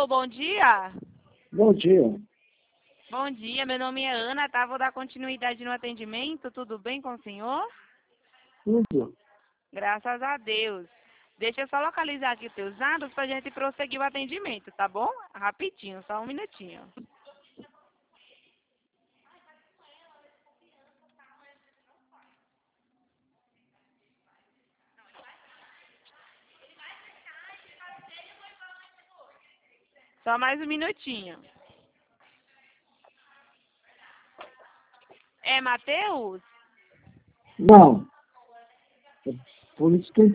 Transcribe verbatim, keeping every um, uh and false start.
Alô, bom dia. Bom dia. Bom dia, meu nome é Ana, tá? Vou dar continuidade no atendimento. Tudo bem com o senhor? Tudo. Graças a Deus. Deixa eu só localizar aqui os teus dados pra gente prosseguir o atendimento, tá bom? Rapidinho, só um minutinho. Só mais um minutinho. É Matheus? Não. É por isso que eu